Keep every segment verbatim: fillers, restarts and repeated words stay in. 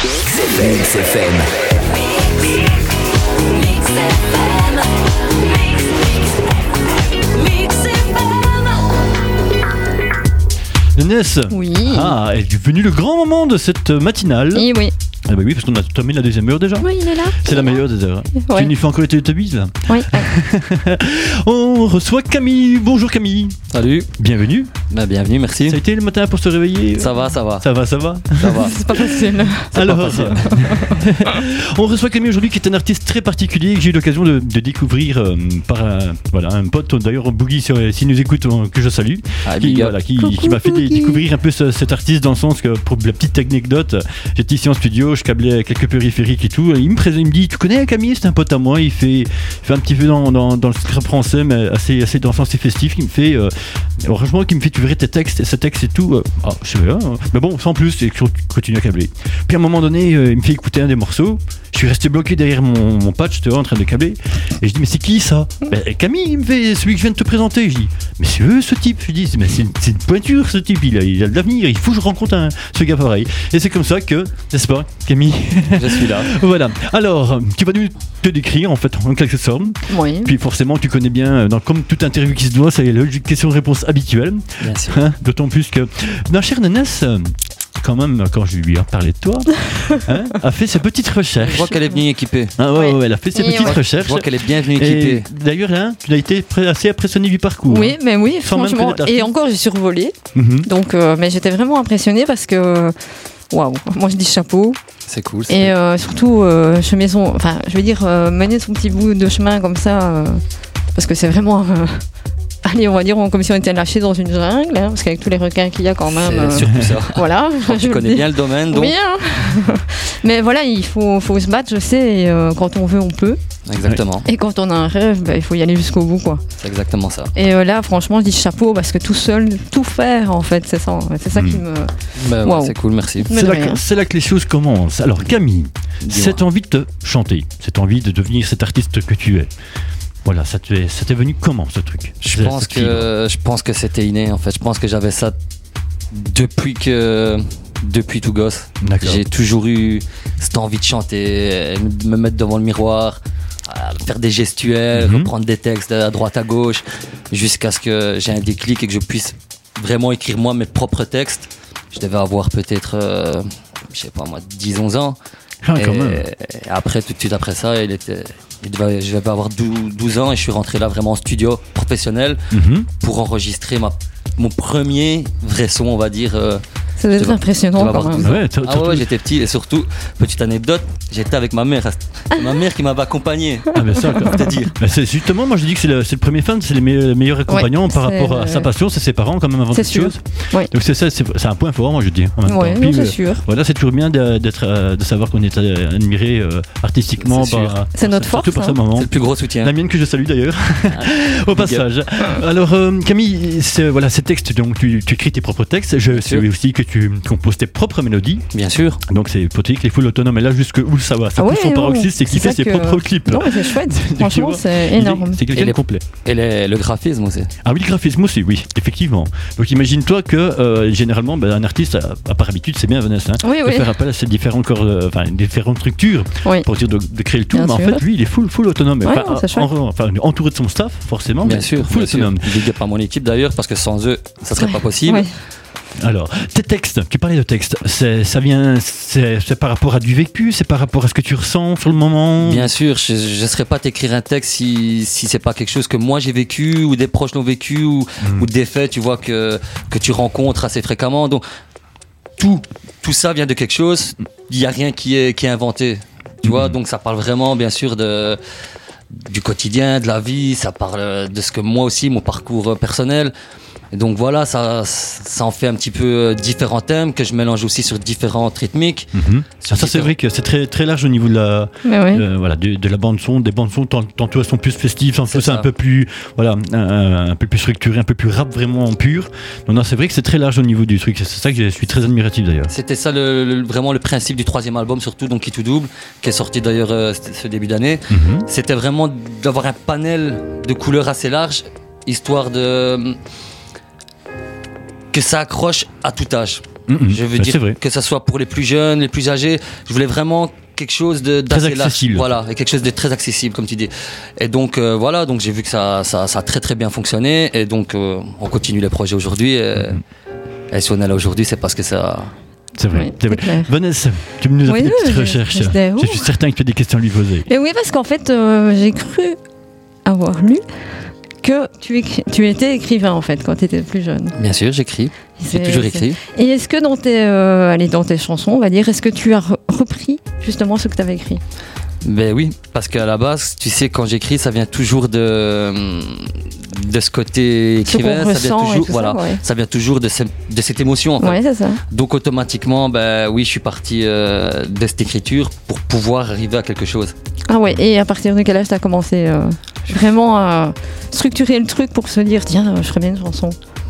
Mix F M. Mix F M. Mix F M. Nénès. Oui. Ah, est venu le grand moment de cette matinale. Et oui. Ah bah oui, parce qu'on a terminé la deuxième heure déjà. Oui, il est là. C'est la meilleure des heures. Ouais. Tu nous fais encore les Teletubbies là. Oui. On reçoit Camille. Bonjour Camille. Salut. Bienvenue. Bah, bienvenue, merci. Ça a été le matin pour se réveiller? Ça va, ça va. Ça va, ça va. Ça va. C'est pas facile. Alors, on reçoit Camille aujourd'hui qui est un artiste très particulier que j'ai eu l'occasion de, de découvrir euh, par un, voilà, un pote, d'ailleurs Boogie, sur- s'il nous écoute, euh, que je salue, Ah, qui, big up. voilà, qui, Coucou, qui m'a fait dé- Boogie. découvrir un peu ce- cet artiste dans le sens que, pour la petite anecdote, j'étais ici en studio, je câblais quelques périphériques et tout, et il me, présente, il me dit, tu connais Camille, c'est un pote à moi, il fait, il fait un petit peu dans, dans, dans le scrap français, mais assez, assez dansant, assez festif, il me fait, euh, franchement, qui me fait, tu verrais tes textes, ce texte et tout, euh, ah, je sais pas, hein. Mais bon, sans plus, et je continue à câbler. Puis à un moment donné, euh, il me fait écouter un des morceaux. Je suis resté bloqué derrière mon, mon patch, tu vois, en train de câbler. Et je dis, mais c'est qui ça? Ben, Camille, il me fait celui que je viens de te présenter. Je dis, mais c'est eux ce type. Je dis, mais c'est une, c'est une pointure ce type, il a, il a de l'avenir, il faut que je rencontre un, ce gars pareil. Et c'est comme ça que, n'est-ce pas, Camille? Je suis là. Voilà. Alors, tu vas nous te décrire en fait, en quelque sorte. Oui. Puis forcément, tu connais bien, dans, comme toute interview qui se doit, c'est la question-réponse habituelle. Bien sûr. Hein, d'autant plus que ma chère Nénès, quand même, quand je lui ai parlé de toi, hein, a fait ses petites Je recherches. vois qu'elle est venue équipée. Ah ouais, Ouais. ouais, elle a fait ses Et petites ouais. Je recherches. vois qu'elle est bien venue Et équipée. d'ailleurs, là, tu as été pré- assez impressionné du parcours. Oui, mais oui, Sans même franchement. connaître l'artiste. Et encore, j'ai survolé. Mhm. Donc, euh, mais j'étais vraiment impressionnée parce que. Waouh, moi je dis chapeau. C'est cool. c'est Et euh, surtout, euh, chemin son, enfin, je veux dire, euh, mener son petit bout de chemin comme ça, euh, parce que c'est vraiment. euh, allez, on va dire on- comme si on était lâché dans une jungle, hein, parce qu'avec tous les requins qu'il y a quand cool. même. C'est euh, surtout ça. Voilà. Tu je le connais dis. bien le domaine, donc. Oui, hein. Mais voilà, il faut, faut se battre, je sais, et euh, quand on veut, on peut. Exactement. Et quand on a un rêve, bah, il faut y aller jusqu'au bout, quoi. C'est exactement ça. Et euh, là, franchement, je dis chapeau, parce que tout seul, tout faire, en fait, c'est ça. C'est ça Mm. qui me. Bah, ouais, Wow. c'est cool, merci. Mais C'est de là, rien. que, c'est là que les choses commencent. Alors Camille, Dis-moi. cette envie de te chanter, cette envie de devenir cet artiste que tu es, voilà, ça t'est, ça t'est venu comment ce truc? Je Cette- pense cette fibre. que je pense que c'était inné en fait. Je pense que j'avais ça depuis que depuis tout gosse. D'accord. J'ai toujours eu cette envie de chanter, de me mettre devant le miroir, à faire des gestuels, Mhm. reprendre des textes à droite à gauche, jusqu'à ce que j'ai un déclic et que je puisse vraiment écrire moi mes propres textes. Je devais avoir peut-être, euh, je sais pas moi, dix onze ans. Ah, quand et, même. et après, tout de suite après ça, il était, il devait, je devais avoir douze, douze ans et je suis rentré là vraiment en studio professionnel Mhm. pour enregistrer ma, mon premier vrai son, on va dire. euh, Ça doit Tu être vas- impressionnant tu vas quand voir même. tout Ouais, t'as- Ah t'as ouais, tout- j'étais petit et surtout, petite anecdote, j'étais avec ma mère. C'est ma mère qui m'avait accompagné. Ah ben ça, quoi. Pour te dire. Ben, c'est justement, moi je dis que c'est le, c'est le premier fan, c'est les me- les meilleurs accompagnants par c'est rapport à le- sa passion, c'est ses parents quand même avant C'est toute sûr. chose. Ouais. Donc c'est ça, c'est, c'est un point fort, moi je dis. En même Ouais, temps. non, Puis, c'est euh, sûr. Voilà, c'est toujours bien de, d'être, euh, de savoir qu'on est euh, admiré euh, artistiquement C'est sûr. par. C'est notre surtout force, par hein. ce moment. C'est le plus gros soutien. La mienne que je salue d'ailleurs, au passage. Alors euh, Camille, c'est, voilà, ces textes, donc tu, tu écris tes propres textes. Je sais sûr. aussi que tu composes tes propres mélodies. Bien sûr. Donc c'est Potrick, les full autonomes. Et là, jusque où ça va, ça Ah pousse ouais, son non, paroxysme, c'est qu'il c'est fait ça ses que- propres clips. Non, mais c'est chouette. Tu Franchement, vois, c'est Il est- énorme. C'est quelqu'un Et de les- complet. Et les- le graphisme aussi. Ah oui, le graphisme aussi, oui, effectivement. Donc imagine-toi que euh, généralement, ben, un artiste, à, à par habitude, c'est bien Vanessa, hein, Oui, de oui. faire appel à ces différentes, corps, euh, enfin, différentes structures Oui. pour dire de, de créer le tout. Bien Mais en sûr. fait, lui, il est full, full autonome. Ouais, Enfin, non, c'est chouette. en- enfin, entouré de son staff, forcément, Bien mais sûr. full bien sûr. autonome. Big up à mon équipe d'ailleurs, parce que sans eux, ça serait Ouais. pas possible. Ouais. Alors, tes textes, tu parlais de textes, c'est, ça vient, c'est, c'est par rapport à du vécu, c'est par rapport à ce que tu ressens sur le moment. Bien sûr, je ne serais pas t'écrire un texte si, si c'est pas quelque chose que moi j'ai vécu ou des proches l'ont vécu ou, Mm. ou des faits, tu vois, que, que tu rencontres assez fréquemment. Donc, tout, tout ça vient de quelque chose. Il n'y a rien qui est, qui est inventé. Tu vois, Mm. donc ça parle vraiment, bien sûr, de, du quotidien, de la vie. Ça parle de ce que moi aussi, mon parcours personnel. Et donc voilà, ça, ça en fait un petit peu différents thèmes que je mélange aussi sur différentes rythmiques. Mhm. Sur Ah, ça c'est différents- vrai que c'est très, très large au niveau de la, Mais oui. euh, voilà, de, de la bande son, des bandes son, tant- tantôt elles sont plus festives, tantôt C'est c'est un ça. peu plus, voilà, un, un peu plus structuré, un peu plus rap vraiment pur. Non, non, c'est vrai que c'est très large au niveau du truc. C'est ça que je suis très admiratif d'ailleurs. C'était ça le, le- vraiment le principe du troisième album, surtout donc Qui tout double, qui est sorti d'ailleurs euh, ce ce début d'année. Mhm. C'était vraiment d'avoir un panel de couleurs assez large, histoire de que ça accroche à tout âge. Mmh, Je veux ça, dire c'est vrai. que ce soit pour les plus jeunes, les plus âgés. Je voulais vraiment quelque chose de Très d'assez large. accessible. Voilà, et quelque chose de très accessible, comme tu dis. Et donc euh, voilà, donc j'ai vu que ça, ça, ça a très très bien fonctionné. Et donc euh, on continue les projets aujourd'hui. Et, Mmh. et si on est là aujourd'hui, c'est parce que ça. C'est vrai. Oui, c'est vrai. c'est clair. Vanessa, tu nous as Oui, fait des oui, petites je- recherches. j'étais où Je suis certain que tu as des questions à lui poser. Et oui, parce qu'en fait, euh, j'ai cru avoir lu que tu, écris- tu étais écrivain en fait quand tu étais plus jeune. Bien sûr, j'écris. J'ai C'est- toujours c'est- écrit. Et est-ce que dans tes, euh, allez, dans tes chansons, on va dire, est-ce que tu as re- repris justement ce que tu avais écrit? Ben oui, parce qu'à la base, tu sais, quand j'écris, ça vient toujours de, de ce côté Ce qu'on écrivain, ça vient ressent et toujours, tout voilà, ça, ouais. ça vient toujours de, ce- de cette émotion. En fait. Ouais, c'est ça. Donc automatiquement, ben oui, je suis parti euh, de cette écriture pour pouvoir arriver à quelque chose. Ah ouais, et à partir de quel âge tu as commencé euh, vraiment à structurer le truc pour se dire, tiens, je ferais bien une chanson?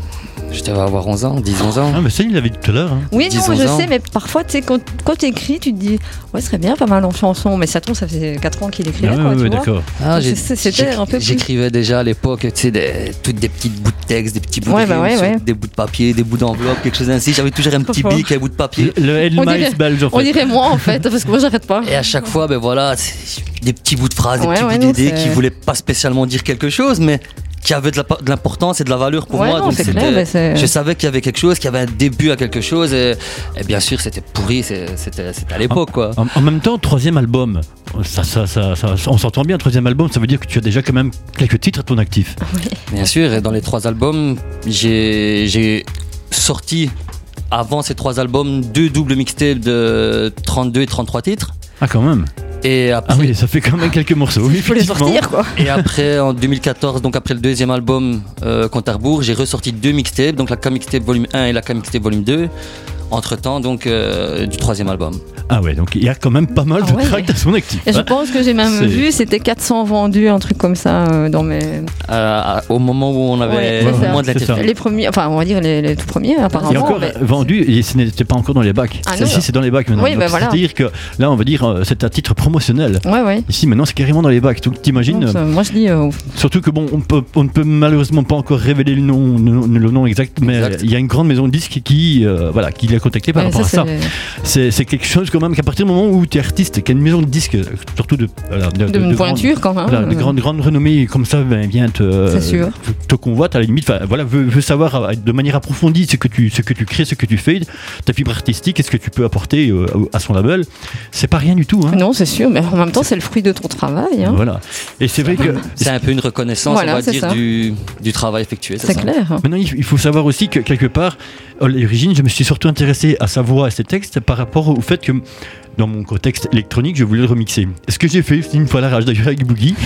Je devais avoir onze ans, dix, onze ans. Ah, mais ça, il l'avait dit tout à l'heure. hein. Oui, dix, non, onze je ans. sais, mais parfois, tu sais, quand, quand tu écris, tu te dis, ouais, ce serait bien pas mal en chanson, mais ça tombe, ça faisait quatre ans qu'il écrivait, Ah, quoi, ouais, tu ouais, vois. d'accord. Ah, Donc, j'ai- c'est- c'était j'écris- un peu plus- J'écrivais déjà à l'époque, tu sais, des, toutes des petites bouts de texte, des petits bouts Ouais, de bah rimes ouais, sur ouais. des bouts de papier, des bouts d'enveloppe, quelque chose ainsi. J'avais toujours un Trop petit fort. bic, un bout de papier. Le L On Miles dirait- belge, en On fait. dirait moi, en fait, parce que moi, j'arrête pas. Et à chaque fois, ben voilà, c'est des petits bouts de phrases, des Ouais, petits ouais, bouts non, d'idées c'est- qui voulaient pas spécialement dire quelque chose, mais qui avaient de la- de l'importance et de la valeur pour Ouais, moi. non, Donc c'est c'était- clair, mais c'est- je savais qu'il y avait quelque chose, qu'il y avait un début à quelque chose, et, et bien sûr, c'était pourri, c'est- c'était c'était à l'époque, quoi. En, en même temps, troisième album, ça, ça, ça, ça- on s'entend bien, troisième album, ça veut dire que tu as déjà quand même quelques titres à ton actif. Bien sûr, et dans les trois albums, j'ai j'ai sorti, avant ces trois albums, deux doubles mixtapes de trente-deux et trente-trois titres. Ah, quand même. Et après, Ah oui, ça fait quand même quelques morceaux. Il faut les sortir, quoi. et après, en deux mille quatorze, donc après le deuxième album, euh, Compte à rebours, j'ai ressorti deux mixtapes, donc la K-mixtape volume un et la K-mixtape volume deux. Entre-temps, donc, euh, du troisième album. Ah ouais, donc il y a quand même pas mal Ah de ouais. tracks à son actif. Et je hein. pense que j'ai même C'est- vu, c'était quatre cents vendus, un truc comme ça, euh, dans mes. Euh, au moment où on avait Ouais, c'est ça. moins de C'est l'intérêt. ça. Les premiers, enfin, on va dire les, les tout premiers, apparemment. Il est encore mais- vendu et ce n'était pas encore dans les bacs. Ah non. Ici, c'est dans les bacs maintenant. Oui, Donc, bah voilà. C'est-à-dire que là, on va dire, euh, c'est à titre promotionnel. Ouais, ouais. Ici, maintenant, c'est carrément dans les bacs. Donc, t'imagines, Donc, euh, ça, moi, je dis. euh, surtout que bon, on, peut, on ne peut malheureusement pas encore révéler le nom, le, le nom exact, mais Exact. il y a une grande maison de disques qui, euh, voilà, qui l'a contacté par ouais, rapport ça, à ça. c'est C'est c'est quelque chose quand même qu'à partir du moment où tu es artiste, qu'il y a une maison de disques, surtout de, voilà, de, de, de- une de pointure quand même. grande, voilà, de euh, grande, grande renommée comme ça, ben, vient te, C'est sûr. te, te convoite à la limite, enfin, voilà, veut, veut savoir euh, de manière approfondie ce que tu, ce que tu crées, ce que tu fais, ta fibre artistique, qu'est-ce que tu peux apporter euh, à son label. C'est pas rien du tout. Hein. Non, c'est sûr, mais en même temps, c'est le fruit de ton travail. Hein. Voilà. Et c'est vrai que C'est un peu une reconnaissance, Voilà, on va c'est dire, ça. du, du travail effectué. C'est ça. clair. maintenant, il il faut savoir aussi que quelque part, à l'origine, je me suis surtout intéressé à sa voix, à ses textes, par rapport au fait que dans mon contexte électronique, je voulais le remixer. Ce que j'ai fait, c'est une fois la rage d'ailleurs avec Boogie.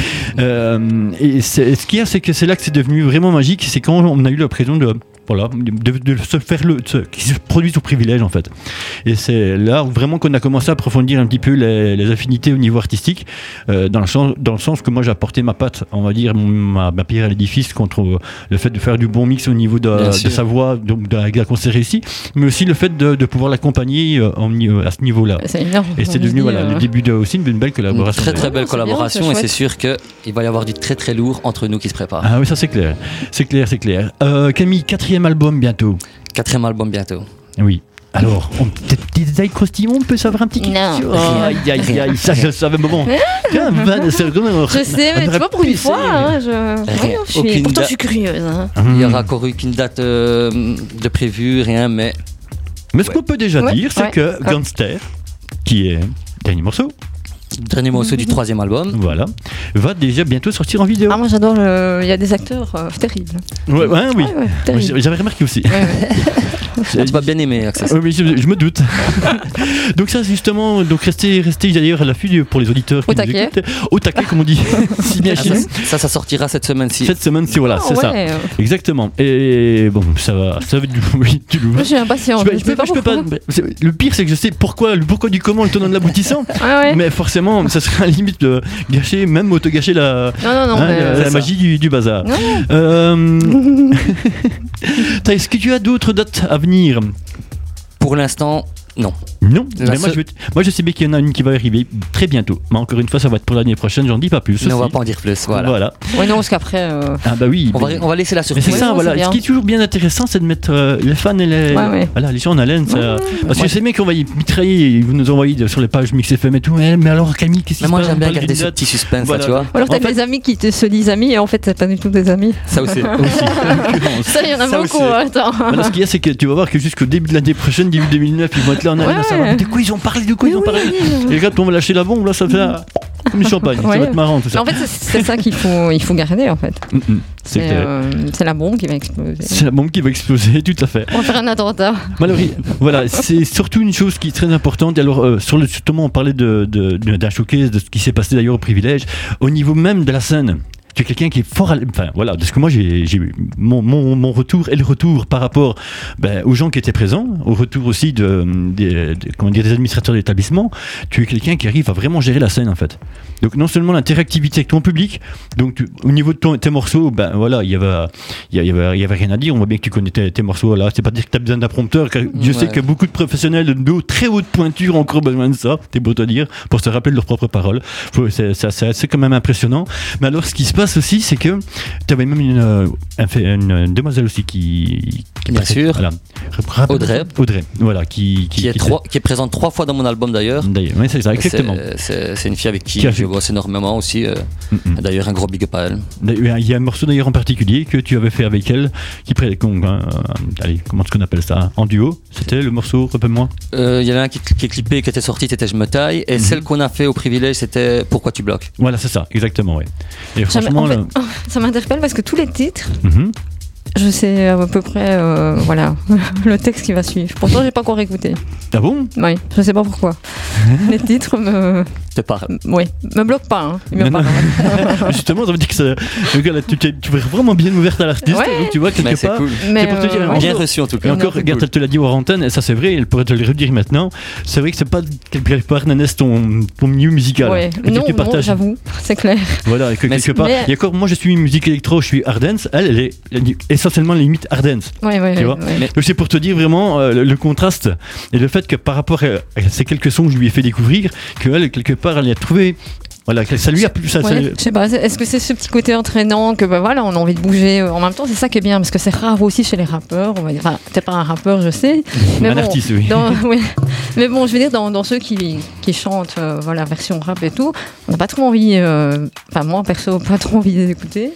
Euh, et c'est- ce qu'il y a, c'est que c'est là que c'est devenu vraiment magique, c'est quand on a eu l'occasion de, voilà, de, de se faire le, de se- qui se produit sous privilège en fait. Et c'est là où vraiment qu'on a commencé à approfondir un petit peu les, les affinités au niveau artistique, euh, dans, le sens, dans le sens que moi j'ai apporté ma patte, on va dire mon- ma, ma pierre à l'édifice contre euh, le fait de faire du bon mix au niveau de, Bien de sûr. sa voix, donc de, avec la concert ici, mais aussi le fait de, de pouvoir l'accompagner euh, en- euh, à ce niveau-là. C'est énorme. Et c'est On se devenu dit, voilà, euh, le début de, aussi d'une belle Une collaboration. très très belle C'est bien, collaboration c'est et c'est chouette. sûr qu'il va y avoir du très très lourd entre nous qui se prépare. Ah oui, ça c'est clair. C'est clair, c'est clair. Euh, Camille, quatrième album bientôt. Quatrième album bientôt. Oui. Alors, on, des petits détails croustillants, on peut savoir un petit quelque Non. chose. Oh, aïe, aïe, aïe, ça je savais, mais bon. Tiens, Van, c'est quand même- Je sais, mais on tu aurait vois, pour pu une fois, essayer. hein, je... Ouais, je suis... Aucune pourtant, da- je suis curieuse. Hein. Il n'y Hum. aura encore aucune date euh, de prévue, rien, mais Mais ce qu'on peut déjà Ouais, dire, c'est ouais. que Ah. Gangster, qui est le dernier morceau, dernier morceau du troisième album. voilà, va déjà bientôt sortir en vidéo. Ah, moi, j'adore. le- Il y a des acteurs euh, terribles. Ouais, ouais, oui. Ouais, ouais, Moi, terribles. J'avais remarqué aussi. Ouais, ouais. Tu vas bien aimer, Access. Oui, oui, je, je me doute. Donc ça, c'est justement, donc restez, restez d'ailleurs à l'affût pour les auditeurs qui Au nous taquet. écoutent. Au taquet, comme on dit, si bien Ah, chez ça, nous. ça, ça sortira cette semaine-ci. Cette semaine, c'est voilà, Ah, c'est ça. ouais. Exactement. Et bon, ça va, ça va être du, oui, du lourd. Moi, je suis impatiente. Je peux- Je je peux sais pas, pas je peux pas. pourquoi. c'est- Le pire, c'est que je sais pourquoi, le pourquoi du comment, le tenant de l'aboutissant. Ah ouais. Mais forcément, ça serait à la limite de gâcher, même auto-gâcher la, Non, non, non. hein, mais, la, euh, la c'est magie du, du bazar. Non. Euh, t'as- Est-ce que tu as d'autres dates à venir? Pour l'instant, Non. Non, La mais moi, seule- je vais t- moi je sais bien qu'il y en a une qui va arriver très bientôt. Mais encore une fois, ça va être pour l'année prochaine, j'en dis pas plus. Mais on va aussi. pas en dire plus. Voilà. Voilà. Ouais, non, parce qu'après. euh, Ah bah oui. On, va, mais- on va laisser la Mais surprise. c'est Ouais, ça, non, voilà. c'est bien. Ce qui est toujours bien intéressant, c'est de mettre euh, les fans et les, Ouais, ouais. Voilà, les gens en haleine. ça- Ouais, ouais. Parce que c'est bien qu'on va y mitrailler, et vous nous envoyez sur les pages Mix F M et tout. Mais, mais alors Camille, qu'est-ce qui Mais se moi, passe j'aime bien Pas le garder ce Green petit suspense, Voilà. là, tu vois. Ou alors t'as En fait- des amis qui te se disent amis et en fait c'est pas du tout des amis. Ça aussi. Date aussi, en l'occurrence. Ça, il y en a Ça beaucoup, aussi. hein, attends. Voilà, ce qu'il y a, c'est que tu vas voir que jusqu'au début de l'année prochaine, début deux mille neuf, ils vont être là en haleine à Ouais. savoir de quoi ils ont parlé, de quoi ils ont parlé. Et quand on va lâcher la bombe, là, ça fait ah, comme du champagne. Ça Ouais. va être marrant tout Mais ça. en fait, c'est c'est ça qu'il faut, il faut garder en fait. Mm, mm, C'est C'est clair. euh, c'est la bombe qui va exploser. C'est la bombe qui va exploser, tout à fait. On va faire un attentat. Malheureusement, voilà, c'est surtout une chose qui est très importante. Et alors, euh, sur le, justement, on parlait de, de, de- d'un showcase, de ce qui s'est passé d'ailleurs au Privilège, au niveau même de la scène. Tu es quelqu'un qui est fort, à l- enfin voilà, de ce que moi j'ai, j'ai eu mon, mon, mon retour et le retour par rapport ben, aux gens qui étaient présents, au retour aussi de, des- des- comment dire, des administrateurs d'établissement. Tu es quelqu'un qui arrive à vraiment gérer la scène en fait. Donc non seulement l'interactivité avec ton public, donc tu- au niveau de ton, tes morceaux, ben voilà, il y avait, il y avait, il y avait rien à dire. On voit bien que tu connais tes, tes morceaux là. C'est pas dire que tu as besoin d'un prompteur. Car je sais Ouais. que beaucoup de professionnels de haut- très haute pointure ont encore besoin de ça. T'es beau te dire pour se rappeler de leurs propres paroles. Faut- C'est, c'est, c'est, c'est quand même impressionnant. Mais alors, ce qui se passe aussi, c'est que tu avais même une, euh, un fait- une, une demoiselle aussi qui, qui Bien sûr. Voilà. Rappelle- Audrey. Audrey. Voilà, qui, Qui est, trois, qui est présente trois fois dans mon album d'ailleurs. D'ailleurs, oui, c'est ça, exactement. C'est- C'est c'est une fille avec qui Qui a je fait- bosse énormément aussi. euh, Mm-mm. D'ailleurs, un gros big up à elle. D'ailleurs, il y a un morceau d'ailleurs en particulier que tu avais fait avec elle, qui pré- qu'on- euh, allez, comment est-ce qu'on appelle ça, en duo. C'était le morceau, rappelle-moi. Euh, Il y en a un qui, qui est clippé, qui était sorti, c'était Je me taille. Et Mhm. celle qu'on a fait au privilège, c'était Pourquoi tu bloques. Voilà, c'est ça, exactement, oui. Et Jamais- franchement, en fait, là- oh, ça m'interpelle parce que tous les titres, Mhm. je sais à peu près euh, voilà, le texte qui va suivre. Pourtant, j'ai pas encore écouté. Ah bon? Oui, je sais pas pourquoi. Les titres me, Te parle. oui, me bloquent pas. Hein. Ils me Mais non. parlent. Justement, ça veut dire que ça, donc, là, tu, tu, tu es vraiment bien ouverte à l'artiste, Ouais. donc tu vois quelque Mais c'est part. cool. Mais, pour te dire, euh, en Bien gros- reçu en tout Et cas. encore, C'est regarde, cool. elle te l'a dit hors antenne, et ça c'est vrai, elle pourrait te le redire maintenant. C'est vrai que c'est pas quelque part, Nanès, ton, ton milieu musical. ouais. Et Non, tu non, partages. j'avoue, c'est clair. Voilà, et que Mais quelque c'est- part. mais- Et encore, moi je suis musique électro, je suis Ardence, elle, elle est, elle est essentiellement limite Ardence. Ouais, ouais, Tu ouais, vois. ouais. Mais- Donc c'est pour te dire vraiment euh, le, le contraste et le fait que par rapport à, à ces quelques sons que je lui ai fait découvrir, qu'elle, quelque part, elle y a trouvé. Voilà, que ça lui a plu. Ça, ça- Ouais, je sais pas, c'est- est-ce que c'est ce petit côté entraînant que bah, voilà, on a envie de bouger euh, en même temps, c'est ça qui est bien parce que c'est rare aussi chez les rappeurs, on va dire. Enfin, t'es pas un rappeur, je sais, mais un bon, artiste, oui. dans- ouais. Mais bon, je veux dire dans, dans ceux qui, qui chantent euh, voilà, version rap et tout, on n'a pas trop envie euh, enfin moi perso, pas trop envie d'écouter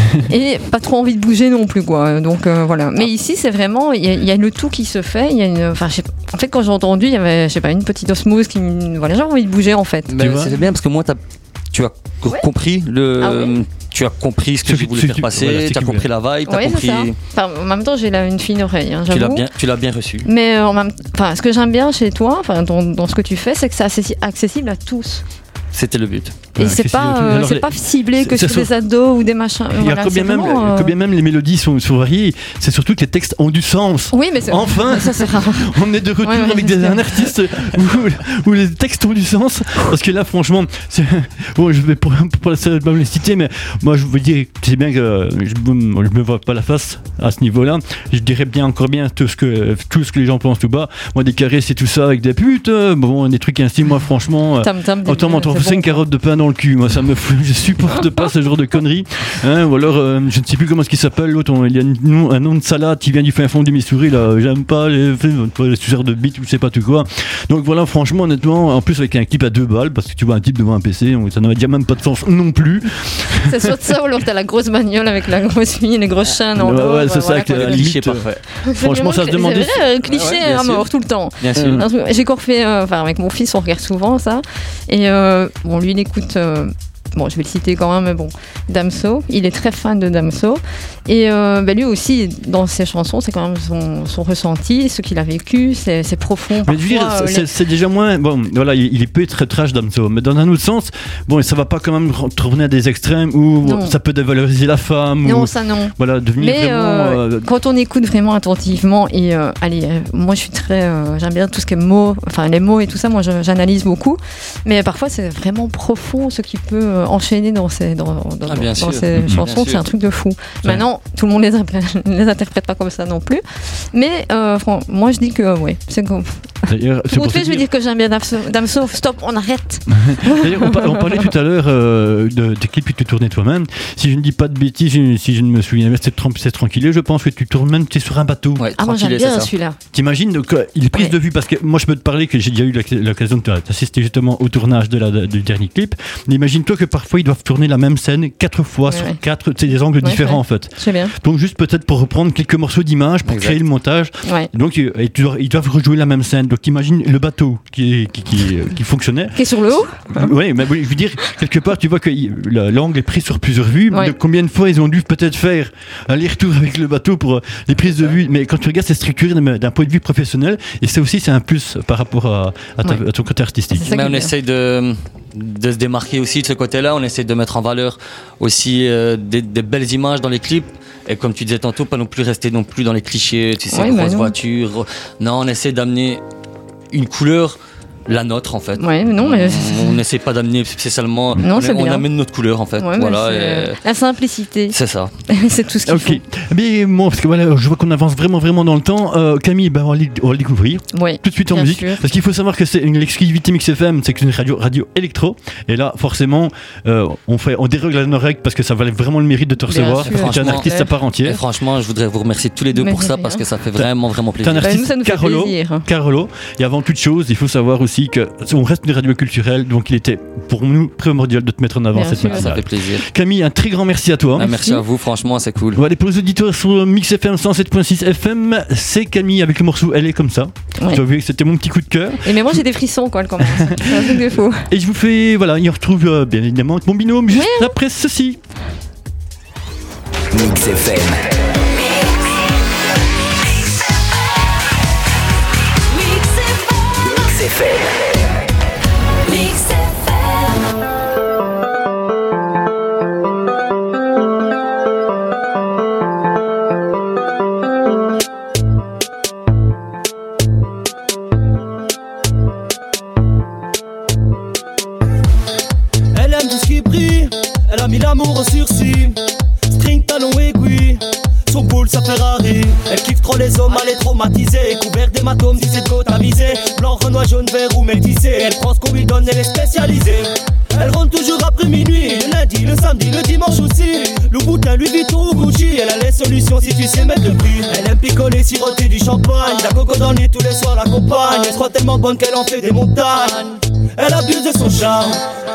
et pas trop envie de bouger non plus quoi. Donc euh, voilà. Mais ici, c'est vraiment il y, a- il y a le tout qui se fait, il y a une enfin je sais pas, en fait quand j'ai entendu, il y avait je sais pas une petite osmose qui me- voilà, j'ai envie de bouger en fait. Mais vois. c'est bien parce que moi, t'as- tu as co- Ouais. compris le. Ah ouais. Tu as compris ce que Ce je que voulais tu- faire tu- passer, voilà, ce tu as qui compris la vibe, tu as Ouais, c'est compris. ça. Enfin, en même temps, j'ai là une fine oreille, hein, Tu l'as j'avoue. bien, tu l'as bien reçu. Mais euh, en même, enfin, ce que j'aime bien chez toi, enfin, dans, dans ce que tu fais, c'est que c'est accessi- accessible à tous. C'était le but. Et Ouais, c'est accessible pas, à tous. euh, Alors, c'est pas ciblé que c'est- sur c'est des ados ou des machins. Il y a Voilà, combien c'est même, vraiment, euh, combien même les mélodies sont, sont variées, c'est surtout que les textes ont du sens. Oui, mais c'est- Enfin, ça c'est rare. on est de retour Ouais, ouais, avec des, j'espère. un artiste où, où les textes ont du sens. Parce que là, franchement, c'est- bon, je vais pour, pour la pas me les citer, mais moi, je veux dire, c'est bien que je, je me vois pas la face à ce niveau-là. Je dirais bien encore bien tout ce que, tout ce que les gens pensent tout bas. Moi, des caresses et tout ça avec des putes, euh, bon, des trucs ainsi, moi, franchement. euh, Tam tam. Autant m'en c'est cinq bon. carottes de pain dans le cul, moi ça me fout, je supporte pas ce genre de conneries. Hein, ou alors, euh, je ne sais plus comment ce qu'il s'appelle, l'autre, on- il y a une- nom- un nom de salade qui vient du fin fond du Missouri, là, j'aime pas les, les suceurs de bite ou je sais pas tout quoi. Donc voilà, franchement, honnêtement, en plus avec un clip à deux balles, parce que tu vois un type devant un P C, on- ça n'avait déjà même pas de sens non plus. C'est soit ça ou alors t'as la grosse bagnole avec la grosse fille, les grosses chaînes en Ouais, or, ouais, c'est euh, ça, voilà, que quoi. la Le limite, cliché euh, parfait. franchement, ça se C'est demandait. vrai, euh, cliché Ouais, bien à sûr. mort tout le temps. Bien sûr. Euh, Un truc- J'ai encore fait, euh, enfin avec mon fils, on regarde souvent ça. Et euh, bon, lui, il écoute. euh, Bon, je vais le citer quand même, mais bon, Damso, il est très fan de Damso. Et euh, bah, lui aussi, dans ses chansons, c'est quand même son, son ressenti, ce qu'il a vécu, c'est c'est profond. Mais je veux dire, Parfois, euh, c'est- les- c'est déjà moins. Bon, voilà, il, il peut être trash Damso, mais dans un autre sens, bon, ça va pas quand même tourner à des extrêmes où Non. ça peut dévaloriser la femme. Non, ou, ça non. voilà, devenir Mais vraiment. euh, euh, quand on écoute vraiment attentivement, et euh, allez, euh, moi je suis très. euh, J'aime bien tout ce qui est mots, enfin les mots et tout ça, moi je- j'analyse beaucoup. Mais parfois c'est vraiment profond ce qui peut euh, enchaîner dans ses, dans, dans, Ah, bien dans sûr. ses Bien chansons, sûr. c'est un truc de fou. Maintenant, tout le monde les, impré- les interprète pas comme ça non plus. Mais euh, fran- moi, je dis que oui, c'est comme. D'ailleurs, c'est Pour pour fait, te je veux dire- dire que j'aime bien Damso. Damso, stop, on arrête. D'ailleurs, on, par- on parlait tout à l'heure euh, de, des clips que tu tournais toi-même. Si je ne dis pas de bêtises, je- si je ne me souviens bien, c'est tran- c'est tranquille. Je pense que tu tournes même, tu es sur un bateau. Ouais, Ah, moi, j'aime tranquille, bien c'est ça. celui-là. T'imagines donc, euh, il est prise Ouais. de vue parce que moi je peux te parler que j'ai déjà eu l'oc- l'occasion de d'assister justement au tournage de la, de- du dernier clip. Mais imagine-toi que parfois ils doivent tourner la même scène quatre fois Ouais, sur ouais. quatre, c'est des angles Ouais, différents ouais. en fait. C'est bien. Donc juste peut-être pour reprendre quelques morceaux d'images pour Exact. créer le montage. Ouais. Donc euh, et tu dois- ils doivent rejouer la même scène. Donc imagine le bateau qui, est- qui, qui, euh, qui fonctionnait. Qui est sur le haut. Oui, mais oui, je veux dire, quelque part, tu vois que il- la- l'angle est pris sur plusieurs vues. Ouais. De combien de fois ils ont dû peut-être faire aller-retour avec le bateau pour euh, les prises de vue. Mais quand tu regardes, c'est structuré d'un d'un point de vue professionnel. Et ça aussi, c'est un plus par rapport à, à, ta- Ouais. à ton côté artistique. C'est ça Mais qui on est bien. essaye de, de se démarquer aussi de ce côté-là. On essaye de mettre en valeur aussi euh, des, des belles images dans les clips. Et comme tu disais tantôt, pas non plus rester non plus dans les clichés, tu sais, Ouais, bah grosse non. voiture. Non, on essaie d'amener une couleur, la nôtre en fait. Ouais, mais non, mais. On n'essaie pas d'amener spécialement. Non, on, c'est on bien. amène notre couleur en fait. Ouais, mais voilà. c'est, et- euh, La simplicité, C'est ça. c'est tout ce qu'il Ok. Mais bon, parce que voilà, je vois qu'on avance vraiment, vraiment dans le temps. Euh, Camille, ben, on, va le- on va le découvrir faut. Ouais. tout de suite en Bien musique. sûr. Parce qu'il faut savoir que c'est une l'exclusivité Mix F M, c'est que c'est une radio, radio électro. Et là, forcément, euh, on, fait, on dérogue la oreille parce que ça valait vraiment le mérite de te Bien recevoir. sûr. Tu es un Franchement. artiste à part Et entière. franchement, je voudrais vous remercier tous les deux Mais pour de ça rien. parce que ça fait vraiment, vraiment T'es un plaisir. Bah, artiste nous, ça nous fait Carolo. plaisir. hein. Carolo, et avant toute chose, il faut savoir aussi que on reste une radio culturelle, donc il était pour nous primordial de te mettre en avant Bien cette sûr. Ça matinale. fait plaisir. Camille, un très grand merci à toi. Ah, merci à vous, franchement, c'est cool. Voilà, pour les auditeurs sur Mix F M cent sept point six F M, c'est Camille avec le morceau Elle est comme ça. Ouais. Tu as vu que c'était mon petit coup de cœur. Et mais moi j'ai des frissons quand elle commence. C'est un truc de fou. Et je vous fais, voilà, il retrouve euh, bien évidemment mon binôme juste après ceci. Mix F M. Mix F M. Mix F M. Mix F M. Elle aime tout ce qui brille, elle a mis l'amour au sursis. String, talon, aiguille, son boule, sa Ferrari. Elle kiffe trop les hommes, elle est traumatisée. Couvert d'hématomes, disait de tamisé. Blanc, renois, jaune, vert ou métissé. Elle prend ce qu'on lui donne, elle est spécialisée. Elle rentre toujours après minuit, le lundi, le samedi, le dimanche aussi. Le boutin, Louis Vuitton ou Gucci, elle a les solutions si tu sais mettre le prix. Elle aime picoler, siroter du champagne, la coco dans le nez tous les soirs l'accompagne. Elle se croit tellement bonne qu'elle en fait des montagnes. Elle abuse de son charme.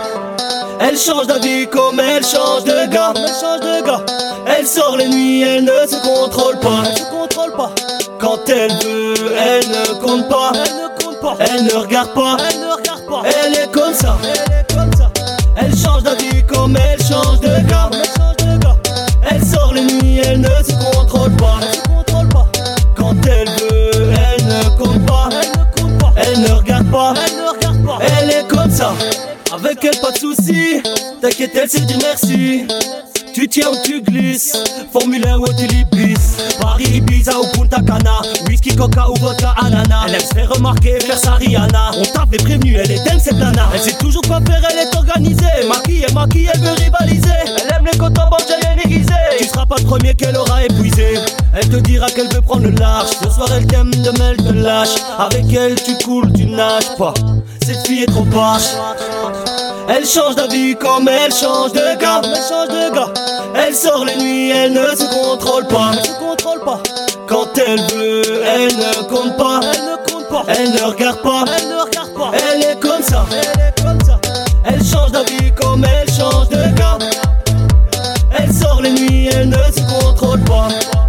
Elle change d'avis comme elle change de gars. Elle change de gars. Elle sort les nuits, elle ne se contrôle pas. Elle se contrôle pas. Quand elle veut, elle ne compte pas. Elle ne compte pas. Elle ne regarde pas. Elle ne regarde pas. Elle est comme ça. Elle est comme ça. Elle change d'avis comme elle change de gars. Elle change de gars. Elle sort les nuits, elle ne se contrôle pas. Elle se contrôle pas. Quand elle veut, elle ne compte pas. Elle ne compte pas. Elle ne regarde pas. Elle ne regarde pas. Elle est comme ça. Avec elle pas de soucis, t'inquiète elle sait dire merci. Tu tiens ou tu glisses, Formule un ou tu l'ibis. Paris, Ibiza ou Punta Cana, whisky, coca ou vodka, ananas. Elle aime se faire remarquer, faire sa Rihanna. On t'avait prévenu, elle est dingue cette nana. Elle sait toujours quoi faire, elle est organisée. Maquille, maquille, elle veut rivaliser. Elle aime les cotons banjaliens aiguisés. Tu seras pas le premier qu'elle aura épuisé. Elle te dira qu'elle veut prendre le large. Ce soir elle t'aime, demain elle te lâche. Avec elle tu coules, tu nages pas. Cette fille est trop vache. Elle change d'avis comme elle change de gars. Elle change de gars. Elle sort les nuits, elle ne se contrôle pas. Elle se contrôle pas. Quand elle veut, elle ne compte pas. Elle ne compte pas. Elle ne regarde pas. Elle ne regarde pas. Elle est comme ça. Elle est comme ça. Elle change d'avis comme elle change de gars. Elle sort les nuits, elle ne se contrôle pas.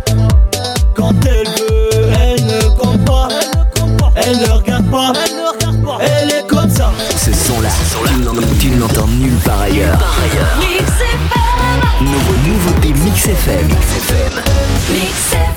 Quand elle veut, elle ne compte pas. Elle ne compte pas. Elle ne regarde pas. Elle ne regarde pas. Elle est comme ça. Ce son-là, tu n'en- tu ne l'entends nulle part ailleurs. Mix F M. Nouveau, nouveauté Mix F M. Mix F M.